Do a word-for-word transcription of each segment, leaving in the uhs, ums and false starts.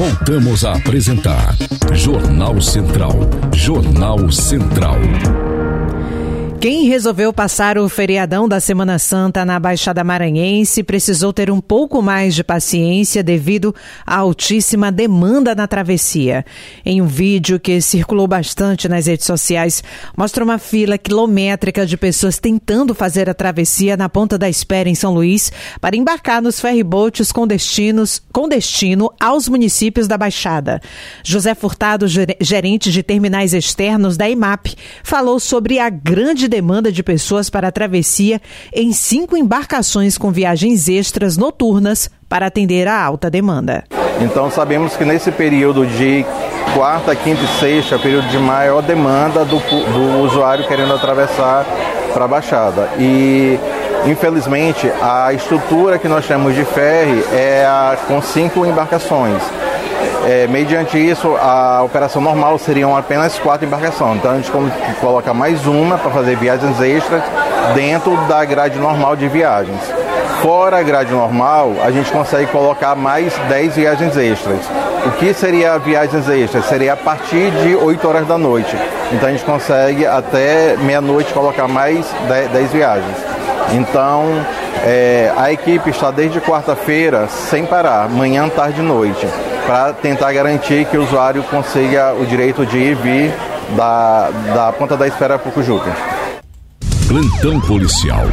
Voltamos a apresentar Jornal Central. Jornal Central. Quem resolveu passar o feriadão da Semana Santa na Baixada Maranhense precisou ter um pouco mais de paciência devido à altíssima demanda na travessia. Em um vídeo que circulou bastante nas redes sociais, mostra uma fila quilométrica de pessoas tentando fazer a travessia na Ponta da Espera, em São Luís, para embarcar nos ferryboats com, destinos, com destino aos municípios da Baixada. José Furtado, gerente de terminais externos da I M A P, falou sobre a grande demanda de pessoas para a travessia em cinco embarcações com viagens extras noturnas para atender a alta demanda. Então sabemos que nesse período de quarta, quinta e sexta, período de maior demanda do, do usuário querendo atravessar para a Baixada. E infelizmente a estrutura que nós temos de ferry é a, com cinco embarcações. É, mediante isso, a operação normal seriam apenas quatro embarcações. Então a gente coloca mais uma para fazer viagens extras dentro da grade normal de viagens. Fora a grade normal, a gente consegue colocar mais dez viagens extras. O que seria viagens extras? Seria a partir de oito horas da noite. Então a gente consegue até meia-noite colocar mais dez viagens. Então é, a equipe está desde quarta-feira sem parar, manhã, tarde e noite, para tentar garantir que o usuário consiga o direito de ir e vir da, da Ponta da Espera para o Pucujuca. Plantão policial.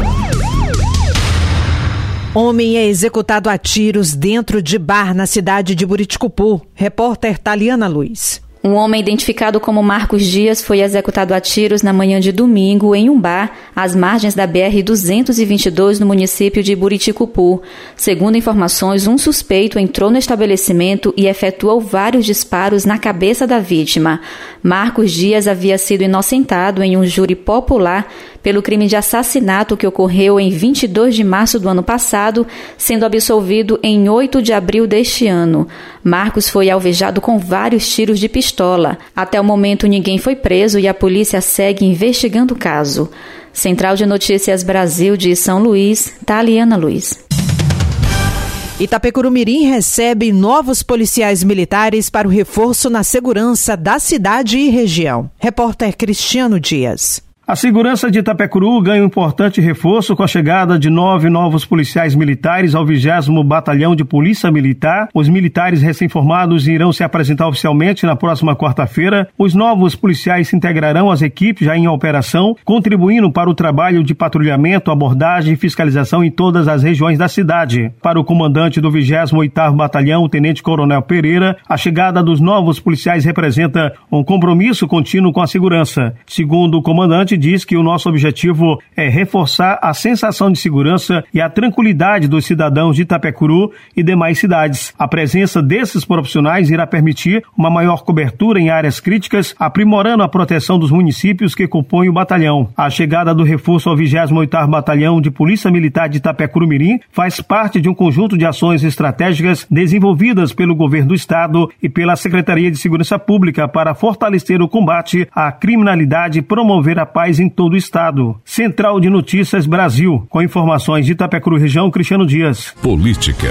Homem é executado a tiros dentro de bar na cidade de Buriticupu. Repórter Taliana Luiz. Um homem identificado como Marcos Dias foi executado a tiros na manhã de domingo em um bar às margens da B R duzentos e vinte e dois no município de Buriticupu. Segundo informações, um suspeito entrou no estabelecimento e efetuou vários disparos na cabeça da vítima. Marcos Dias havia sido inocentado em um júri popular pelo crime de assassinato que ocorreu em vinte e dois de março do ano passado, sendo absolvido em oito de abril deste ano. Marcos foi alvejado com vários tiros de pistola. Até o momento, ninguém foi preso e a polícia segue investigando o caso. Central de Notícias Brasil de São Luís, Taliana Luiz. Itapecurumirim recebe novos policiais militares para o reforço na segurança da cidade e região. Repórter Cristiano Dias. A segurança de Itapecuru ganha um importante reforço com a chegada de nove novos policiais militares ao vigésimo Batalhão de Polícia Militar. Os militares recém-formados irão se apresentar oficialmente na próxima quarta-feira. Os novos policiais se integrarão às equipes já em operação, contribuindo para o trabalho de patrulhamento, abordagem e fiscalização em todas as regiões da cidade. Para o comandante do vigésimo oitavo Batalhão, o Tenente Coronel Pereira, a chegada dos novos policiais representa um compromisso contínuo com a segurança. Segundo o comandante, diz que o nosso objetivo é reforçar a sensação de segurança e a tranquilidade dos cidadãos de Itapecuru e demais cidades. A presença desses profissionais irá permitir uma maior cobertura em áreas críticas, aprimorando a proteção dos municípios que compõem o batalhão. A chegada do reforço ao vigésimo oitavo Batalhão de Polícia Militar de Itapecurumirim faz parte de um conjunto de ações estratégicas desenvolvidas pelo governo do estado e pela Secretaria de Segurança Pública para fortalecer o combate à criminalidade e promover a paz em todo o estado. Central de Notícias Brasil, com informações de Itapecuru Região, Cristiano Dias. Política.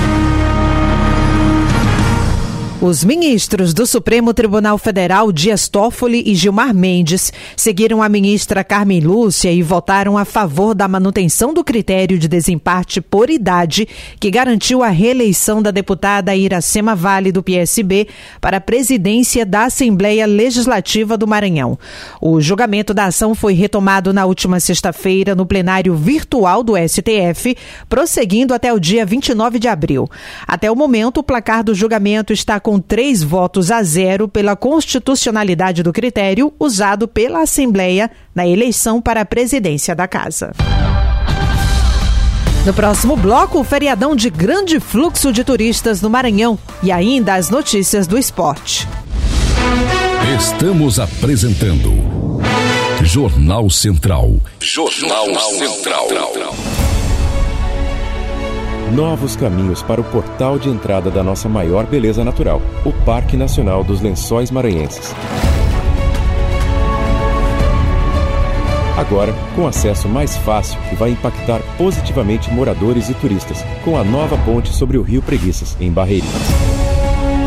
Os ministros do Supremo Tribunal Federal, Dias Toffoli e Gilmar Mendes, seguiram a ministra Carmen Lúcia e votaram a favor da manutenção do critério de desempate por idade que garantiu a reeleição da deputada Iracema Vale, do P S B, para a presidência da Assembleia Legislativa do Maranhão. O julgamento da ação foi retomado na última sexta-feira no plenário virtual do S T F, prosseguindo até o dia vinte e nove de abril. Até o momento, o placar do julgamento está com com três votos a zero pela constitucionalidade do critério usado pela Assembleia na eleição para a presidência da Casa. No próximo bloco, o feriadão de grande fluxo de turistas no Maranhão e ainda as notícias do esporte. Estamos apresentando Jornal Central. Jornal, Jornal Central. Central. Novos caminhos para o portal de entrada da nossa maior beleza natural, o Parque Nacional dos Lençóis Maranhenses. Agora, com acesso mais fácil que vai impactar positivamente moradores e turistas, com a nova ponte sobre o Rio Preguiças, em Barreirinhas.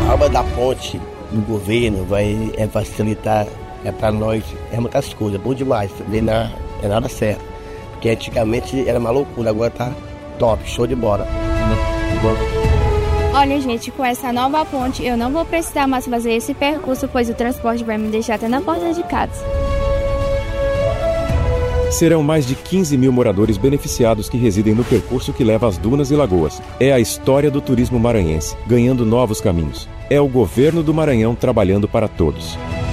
A obra da ponte do governo vai é, facilitar é, para nós é muitas coisas, bom demais, também não é nada certo. Porque antigamente era uma loucura, agora tá top, show de bola. Olha, gente, com essa nova ponte eu não vou precisar mais fazer esse percurso, pois o transporte vai me deixar até na porta de casa. Serão mais de quinze mil moradores beneficiados que residem no percurso que leva às dunas e lagoas. É a história do turismo maranhense, ganhando novos caminhos. É o governo do Maranhão trabalhando para todos.